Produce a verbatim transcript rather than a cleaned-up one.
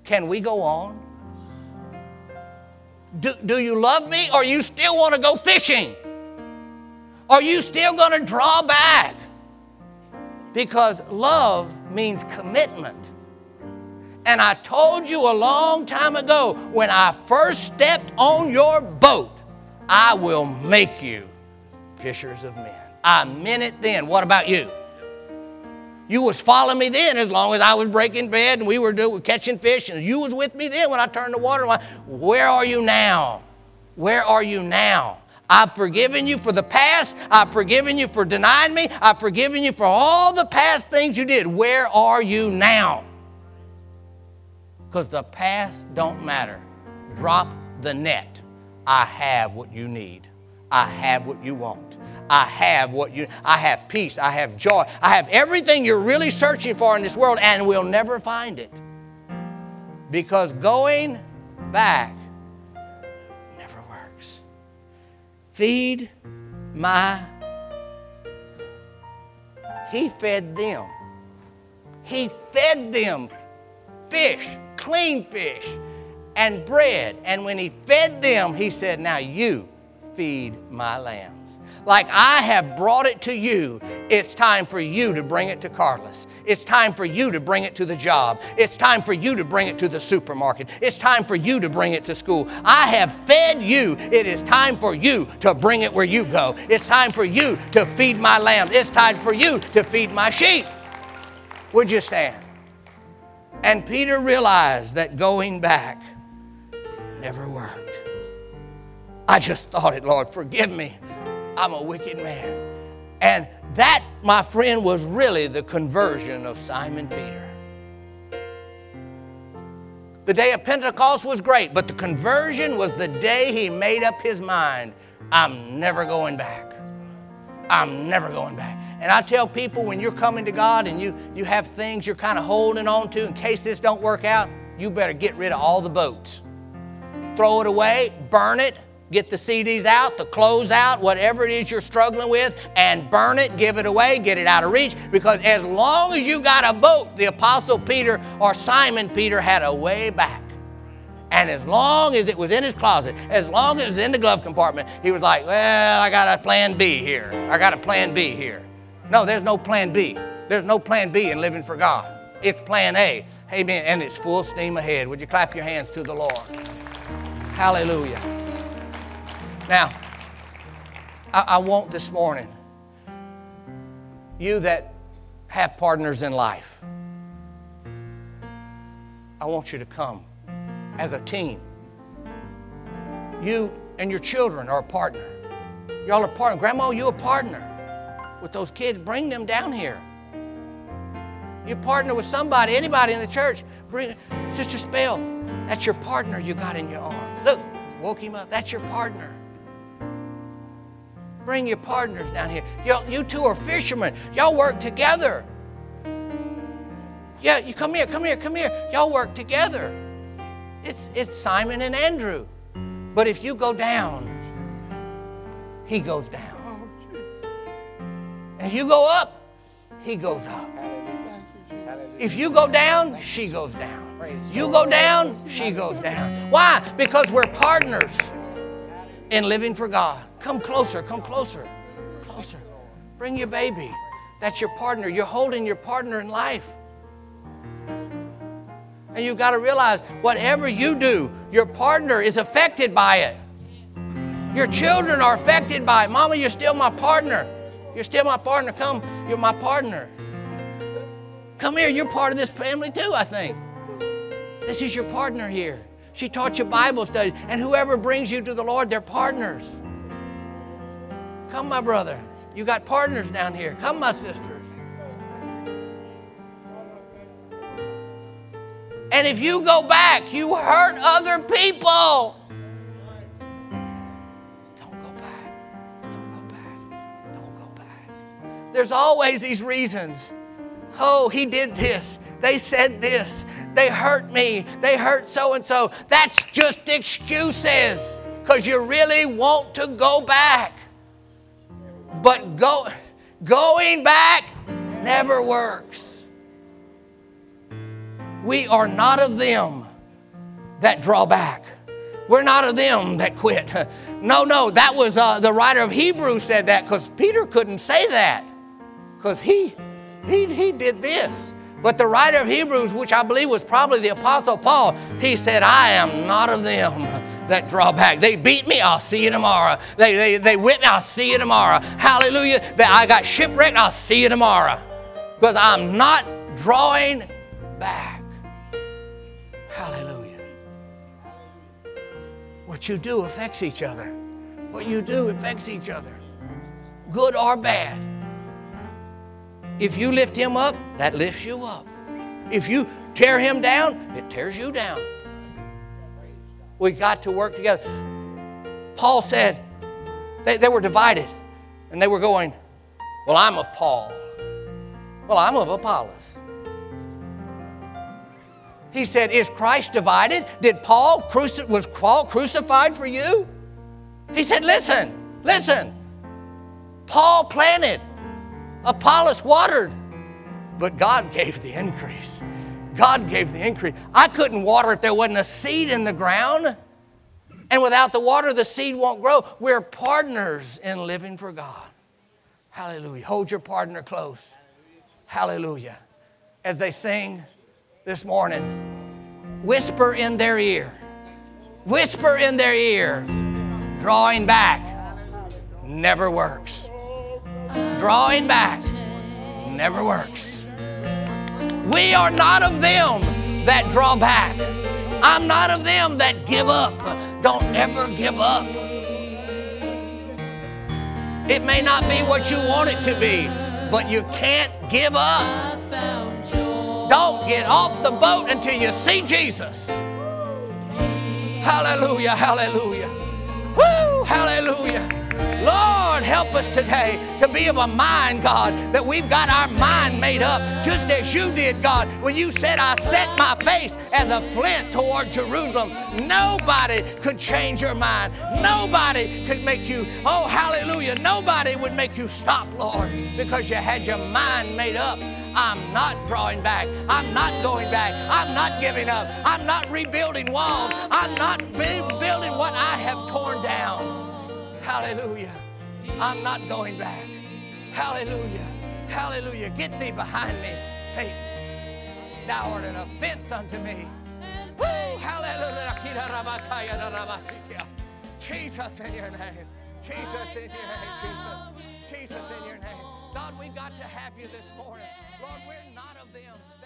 Can we go on? Do, do you love me, or you still want to go fishing? Are you still going to draw back? Because love means commitment. And I told you a long time ago, when I first stepped on your boat, I will make you fishers of men. I meant it then. What about you? You was following me then as long as I was breaking bread and we were doing, catching fish, and you was with me then when I turned the water. Where are you now? Where are you now? I've forgiven you for the past. I've forgiven you for denying me. I've forgiven you for all the past things you did. Where are you now? Because the past don't matter. Drop the net. I have what you need. I have what you want. I have what you, I have peace. I have joy. I have everything you're really searching for in this world, and we'll never find it. Because going back never works. Feed my, he fed them. He fed them fish, clean fish, and bread. And when he fed them, he said, now you feed my lambs. Like I have brought it to you, it's time for you to bring it to Carlos. It's time for you to bring it to the job. It's time for you to bring it to the supermarket. It's time for you to bring it to school. I have fed you. It is time for you to bring it where you go. It's time for you to feed my lambs. It's time for you to feed my sheep. Would you stand? And Peter realized that going back never worked. I just thought it, Lord, forgive me. I'm a wicked man. And that, my friend, was really the conversion of Simon Peter. The day of Pentecost was great, but the conversion was the day he made up his mind, I'm never going back. I'm never going back. And I tell people, when you're coming to God and you, you have things you're kind of holding on to in case this don't work out, you better get rid of all the boats. Throw it away, burn it, get the C Ds out, the clothes out, whatever it is you're struggling with, and burn it, give it away, get it out of reach. Because as long as you got a boat, the Apostle Peter or Simon Peter had a way back. And as long as it was in his closet, as long as it was in the glove compartment, he was like, well, I got a plan B here. I got a plan B here. No, there's no plan B. There's no plan B in living for God. It's plan A. Amen. And it's full steam ahead. Would you clap your hands to the Lord? Hallelujah. Now, I, I want this morning, you that have partners in life, I want you to come as a team. You and your children are a partner. Y'all are partner. Grandma, you a partner with those kids. Bring them down here. You partner with somebody, anybody in the church. Bring Sister Spell. That's your partner you got in your arms. Look, woke him up. That's your partner. Bring your partners down here. Y'all, you two are fishermen. Y'all work together. Yeah, you come here, come here, come here. Y'all work together. It's, it's Simon and Andrew. But if you go down, he goes down. And if you go up, he goes up. If you go down, she goes down. You go down, she goes down. Why? Because we're partners in living for God. Come closer, come closer, closer. Bring your baby. That's your partner. You're holding your partner in life. And you've got to realize, whatever you do, your partner is affected by it. Your children are affected by it. Mama, you're still my partner. You're still my partner. Come, you're my partner. Come here, you're part of this family too, I think. This is your partner here. She taught you Bible studies. And whoever brings you to the Lord, they're partners. Come, my brother. You got partners down here. Come, my sisters. And if you go back, you hurt other people. Don't go back. Don't go back. Don't go back. There's always these reasons. Oh, he did this. They said this. They hurt me. They hurt so-and-so. That's just excuses because you really want to go back. But go, going back never works. We are not of them that draw back. We're not of them that quit. No, no, that was uh, the writer of Hebrews said that, because Peter couldn't say that, because he, he, he did this. But the writer of Hebrews, which I believe was probably the Apostle Paul, he said, I am not of them that draw back. They beat me, I'll see you tomorrow. They, they, they whipped me, I'll see you tomorrow. Hallelujah. That I got shipwrecked, I'll see you tomorrow. Because I'm not drawing back. Hallelujah. What you do affects each other. What you do affects each other, good or bad. If you lift him up, that lifts you up. If you tear him down, it tears you down. We got to work together. Paul said they, they were divided, and they were going, well, I'm of Paul. Well, I'm of Apollos. He said, is Christ divided? Did Paul, cruci- was Paul crucified for you? He said, listen, listen. Paul planted, Apollos watered, but God gave the increase. God gave the increase. I couldn't water if there wasn't a seed in the ground. And without the water, the seed won't grow. We're partners in living for God. Hallelujah. Hold your partner close. Hallelujah. As they sing this morning, whisper in their ear. Whisper in their ear. Drawing back never works. Drawing back never works. We are not of them that draw back. I'm not of them that give up. Don't ever give up. It may not be what you want it to be, but you can't give up. Don't get off the boat until you see Jesus. Hallelujah, hallelujah. Woo, hallelujah. Lord, help us today to be of a mind, God, that we've got our mind made up just as you did, God. When you said, I set my face as a flint toward Jerusalem, nobody could change your mind. Nobody could make you, oh, hallelujah, nobody would make you stop, Lord, because you had your mind made up. I'm not drawing back. I'm not going back. I'm not giving up. I'm not rebuilding walls. I'm not rebuilding what I have torn down. Hallelujah. I'm not going back. Hallelujah. Hallelujah. Get thee behind me, Satan. Thou art an offense unto me. Woo. Hallelujah. Jesus in your name. Jesus in your name. Jesus. Jesus in your name. God, we got to have you this morning. Lord, we're not of them.